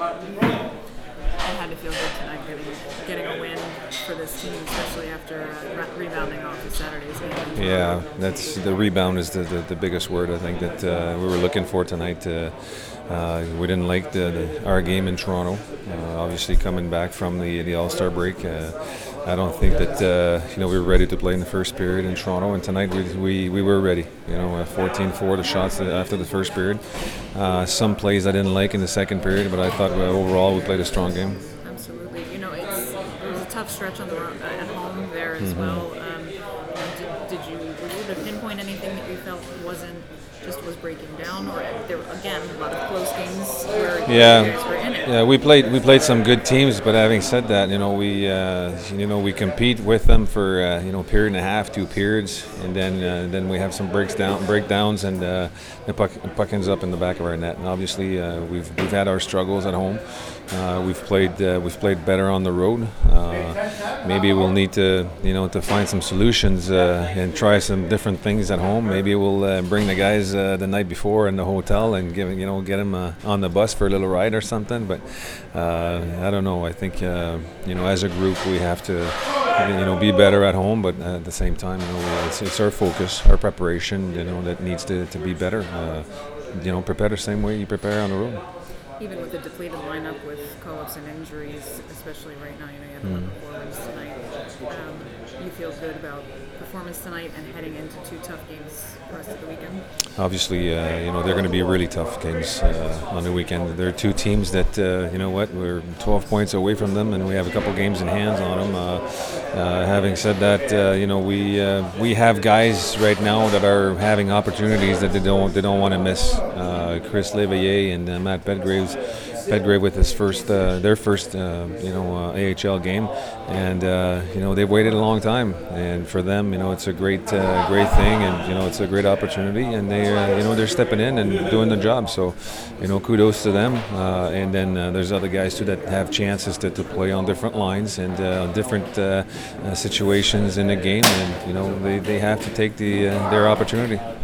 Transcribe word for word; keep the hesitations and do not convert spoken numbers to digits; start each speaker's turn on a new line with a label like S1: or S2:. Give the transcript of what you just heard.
S1: It had to feel good tonight getting getting a win for this team, especially after uh, re- rebounding off of Saturday's game.
S2: Yeah, that's the rebound is the, the, the biggest word I think that uh, we were looking for tonight. Uh, uh, we didn't like the, the, our game in Toronto. Uh, obviously, coming back from the the All Star break, uh, I don't think that uh, you know we were ready to play in the first period in Toronto. And tonight we we, we were ready. You know, fourteen four the shots after the first period. Uh, some plays I didn't like in the second period, but I thought well, overall we played a strong game.
S1: Absolutely. You know, it's it was a tough stretch on the road, uh, at home there as
S2: Mm-hmm.
S1: well. Um, did, did you were you able to pinpoint anything that you felt wasn't just was breaking down, or there were again a lot of close games where
S2: Yeah.
S1: you guys were in it?
S2: Yeah, we played we played some good teams, but having said that, you know we uh, you know we compete with them for uh, you know a period and a half, two periods, and then uh, then we have some breaks down breakdowns, and uh, the puck, the puck ends up in the back of our net. And obviously, uh, we've we've had our struggles at home. Uh, we've played uh, we've played better on the road. Uh, maybe we'll need to you know to find some solutions uh, and try some different things at home. Maybe we'll uh, bring the guys uh, the night before in the hotel and give you know get them uh, on the bus for a little ride or something. But uh, I don't know. I think uh, you know as a group we have to you know be better at home. But at the same time, you know it's, it's our focus, our preparation. You know that needs to, to be better. Uh, you know prepare the same way you prepare on the road.
S1: Even with a depleted lineup with call-ups and injuries, especially right now, you know you have eleven forwards tonight. Um, you feel good about performance tonight and heading into two tough games the rest of the weekend?
S2: Obviously, uh, you know they're going to be really tough games uh, on the weekend. There are two teams that uh, you know what we're twelve points away from them, and we have a couple games in hands on them. Uh, uh, having said that, uh, you know we uh, we have guys right now that are having opportunities that they don't they don't want to miss. Uh, Chris Leveillé and uh, Matt Petgraves. Petgrave with his first, uh, their first, uh, you know, uh, A H L game, and uh, you know they've waited a long time, and for them, you know, it's a great, uh, great thing, and you know, it's a great opportunity, and they, uh, you know, they're stepping in and doing the job. So, you know, kudos to them. Uh, and then uh, there's other guys too that have chances to, to play on different lines and uh, on different uh, uh, situations in the game, and you know, they, they have to take the uh, their opportunity.